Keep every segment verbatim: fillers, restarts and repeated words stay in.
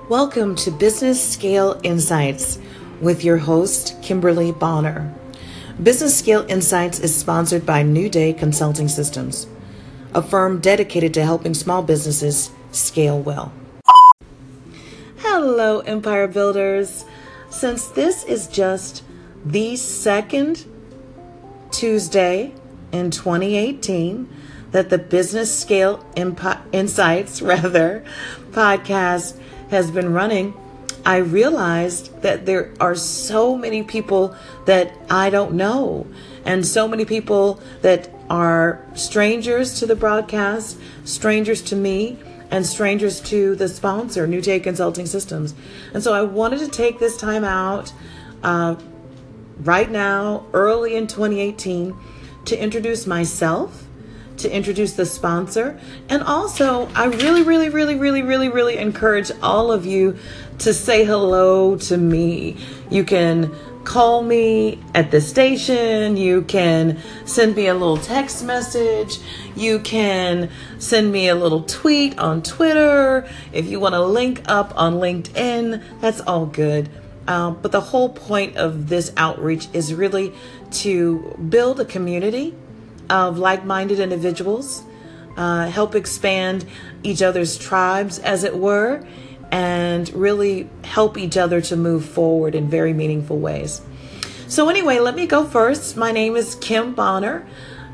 Welcome to Business Scale Insights with your host, Kimberly Bonner. Business Scale Insights is sponsored by New Day Consulting Systems, a firm dedicated to helping small businesses scale well. Hello, Empire Builders. Since this is just the second Tuesday in twenty eighteen that the Business Scale Impi- Insights rather podcast has been running, I realized that there are so many people that I don't know, and so many people that are strangers to the broadcast, strangers to me, and strangers to the sponsor, New Day Consulting Systems. And so I wanted to take this time out uh, right now, early in twenty eighteen, to introduce myself, to introduce the sponsor, and also I really, really, really, really, really, really encourage all of you to say hello to me. You can call me at the station. You can send me a little text message. You can send me a little tweet on Twitter. If you want to link up on LinkedIn, that's all good. Uh, but the whole point of this outreach is really to build a community of like-minded individuals, uh, help expand each other's tribes, as it were, and really help each other to move forward in very meaningful ways. So anyway, let me go first. My name is Kim Bonner.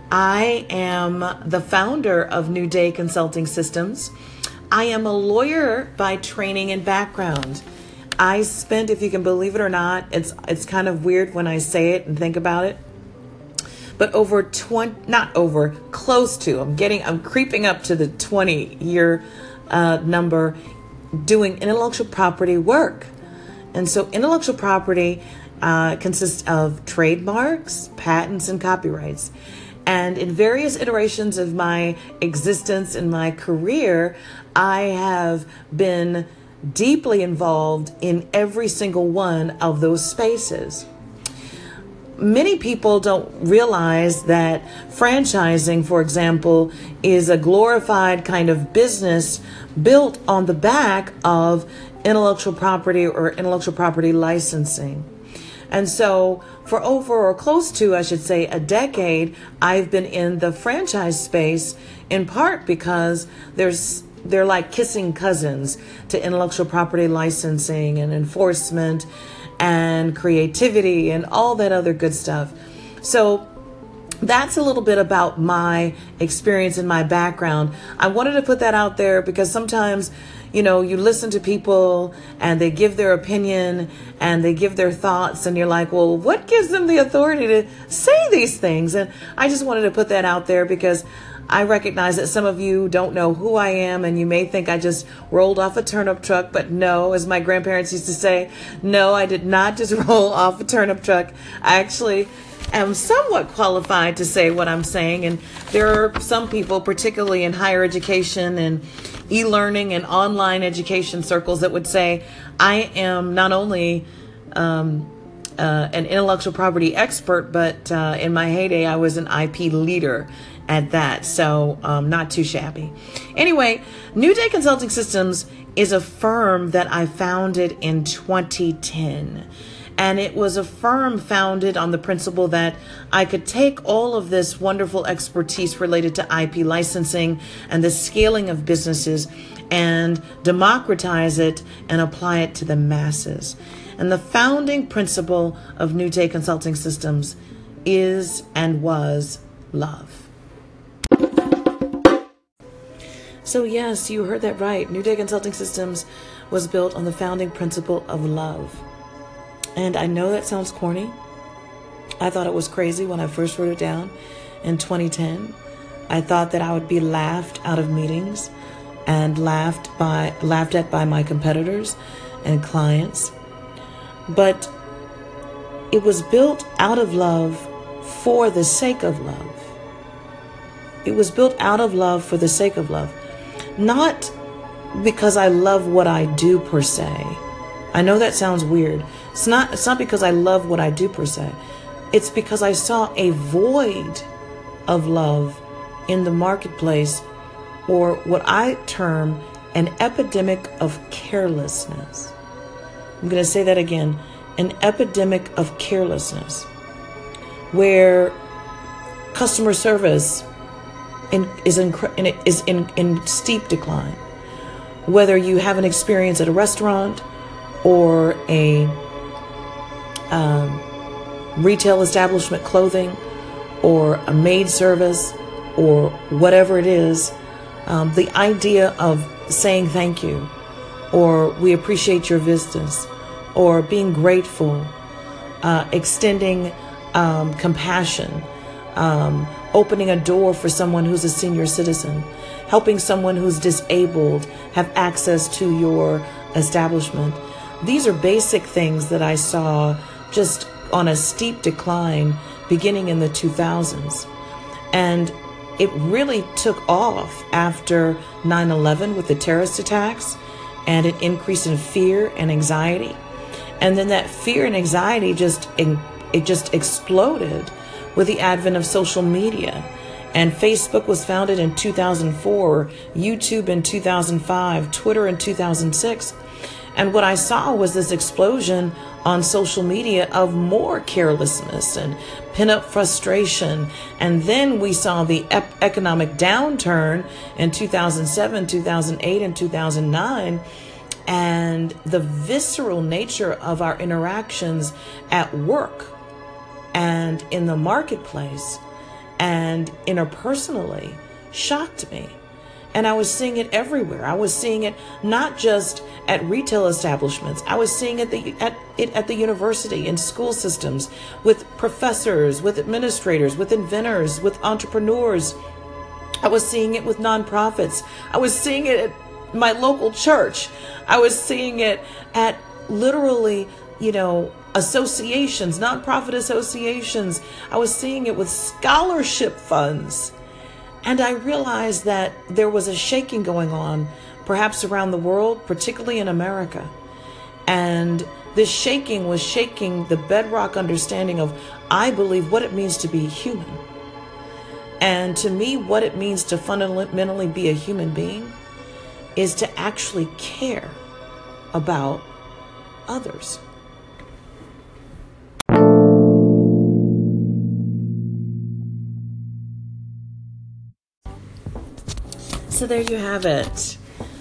I am the founder of New Day Consulting Systems. I am a lawyer by training and background. I spent, if you can believe it or not, it's it's kind of weird when I say it and think about it, but over twenty, not over, close to, I'm getting, I'm creeping up to the twenty year uh, number doing intellectual property work. And so intellectual property uh, consists of trademarks, patents, and copyrights. And in various iterations of my existence and my career, I have been deeply involved in every single one of those spaces. Many people don't realize that franchising, for example, is a glorified kind of business built on the back of intellectual property or intellectual property licensing. And so for over or close to, I should say, a decade, I've been in the franchise space in part because there's they're like kissing cousins to intellectual property licensing and enforcement and creativity and all that other good stuff. So that's a little bit about my experience and my background. I wanted to put that out there because sometimes, you know, you listen to people and they give their opinion and they give their thoughts and you're like, well, what gives them the authority to say these things? And I just wanted to put that out there because I recognize that some of you don't know who I am and you may think I just rolled off a turnip truck, but no, as my grandparents used to say, no, I did not just roll off a turnip truck. I actually am somewhat qualified to say what I'm saying. And there are some people, particularly in higher education and e-learning and online education circles, that would say I am not only um, uh, an intellectual property expert, but uh, in my heyday, I was an I P leader at that. So um, not too shabby. Anyway, New Day Consulting Systems is a firm that I founded in twenty ten. And it was a firm founded on the principle that I could take all of this wonderful expertise related to I P licensing and the scaling of businesses and democratize it and apply it to the masses. And the founding principle of New Day Consulting Systems is and was love. So yes, you heard that right. New Day Consulting Systems was built on the founding principle of love. And I know that sounds corny. I thought it was crazy when I first wrote it down in twenty ten. I thought that I would be laughed out of meetings and laughed by laughed at by my competitors and clients. But it was built out of love for the sake of love. It was built out of love for the sake of love. Not because I love what I do per se. I know that sounds weird. It's not, it's not because I love what I do per se. It's because I saw a void of love in the marketplace, or what I term an epidemic of carelessness. I'm going to say that again, an epidemic of carelessness, where customer service in, is, in, is in, in steep decline. Whether you have an experience at a restaurant or a um, retail establishment, clothing, or a maid service, or whatever it is, um, the idea of saying thank you, or we appreciate your business, or being grateful, uh, extending um, compassion, um, opening a door for someone who's a senior citizen, helping someone who's disabled have access to your establishment. These are basic things that I saw just on a steep decline beginning in the two thousands. And it really took off after nine eleven with the terrorist attacks and an increase in fear and anxiety. And then that fear and anxiety just it just exploded with the advent of social media. And Facebook was founded in two thousand four, YouTube in two thousand five, Twitter in two thousand six. And what I saw was this explosion on social media of more carelessness and pent-up frustration. And then we saw the ep- economic downturn in two thousand seven, two thousand eight, and two thousand nine. And the visceral nature of our interactions at work and in the marketplace and interpersonally shocked me. And I was seeing it everywhere. I was seeing it not just at retail establishments. I was seeing it the, at it at the university, in school systems, with professors, with administrators, with inventors, with entrepreneurs. I was seeing it with nonprofits. I was seeing it at my local church. I was seeing it at literally, you know, associations, nonprofit associations. I was seeing it with scholarship funds. And I realized that there was a shaking going on, perhaps around the world, particularly in America. And this shaking was shaking the bedrock understanding of, I believe, what it means to be human. And to me, what it means to fundamentally be a human being is to actually care about others. So there you have it.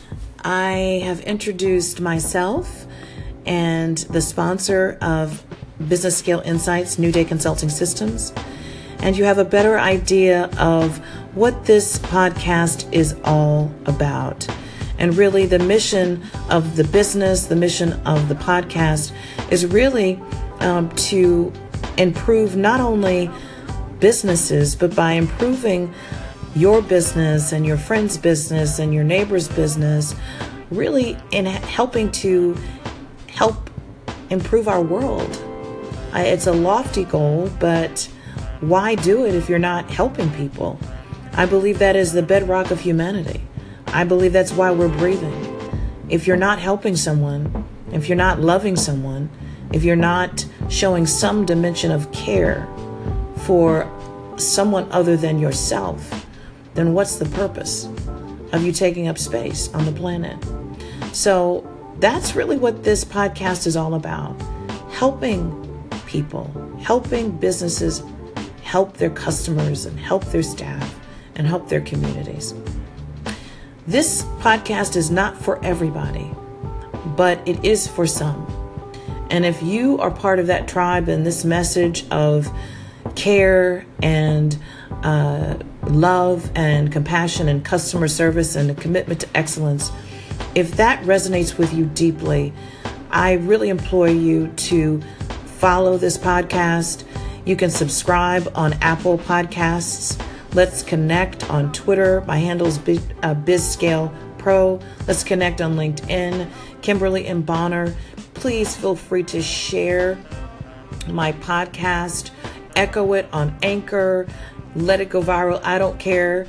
I have introduced myself and the sponsor of Business Scale Insights, New Day Consulting Systems, and you have a better idea of what this podcast is all about. And really the mission of the business, the mission of the podcast is really um, to improve not only businesses, but by improving your business and your friend's business and your neighbor's business, really in helping to help improve our world. I, it's a lofty goal, but why do it if you're not helping people? I believe that is the bedrock of humanity. I believe that's why we're breathing. If you're not helping someone, if you're not loving someone, if you're not showing some dimension of care for someone other than yourself, then what's the purpose of you taking up space on the planet? So that's really what this podcast is all about. Helping people, helping businesses help their customers and help their staff and help their communities. This podcast is not for everybody, but it is for some. And if you are part of that tribe and this message of care and uh, love and compassion and customer service and a commitment to excellence, if that resonates with you deeply, I really implore you to follow this podcast. You can subscribe on Apple Podcasts. Let's connect on Twitter. My handle is Biz, uh, BizScale Pro. Let's connect on LinkedIn. Kimberly M. Bonner. Please feel free to share my podcast. Echo it on Anchor. Let it go viral. I don't care.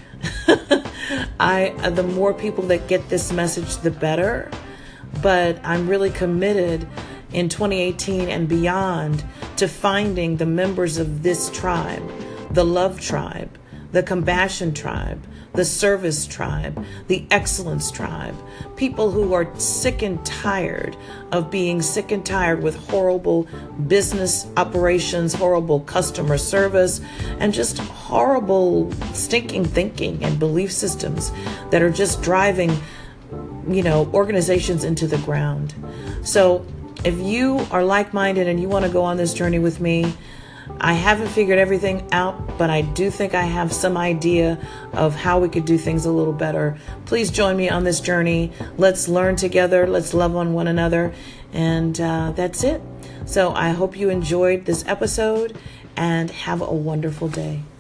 I the more people that get this message, the better. But I'm really committed in twenty eighteen and beyond to finding the members of this tribe, the love tribe, the compassion tribe, the service tribe, the excellence tribe, people who are sick and tired of being sick and tired with horrible business operations, horrible customer service, and just horrible stinking thinking and belief systems that are just driving, you know, organizations into the ground. So if you are like-minded and you want to go on this journey with me, I haven't figured everything out, but I do think I have some idea of how we could do things a little better. Please join me on this journey. Let's learn together. Let's love on one another. And uh, that's it. So I hope you enjoyed this episode and have a wonderful day.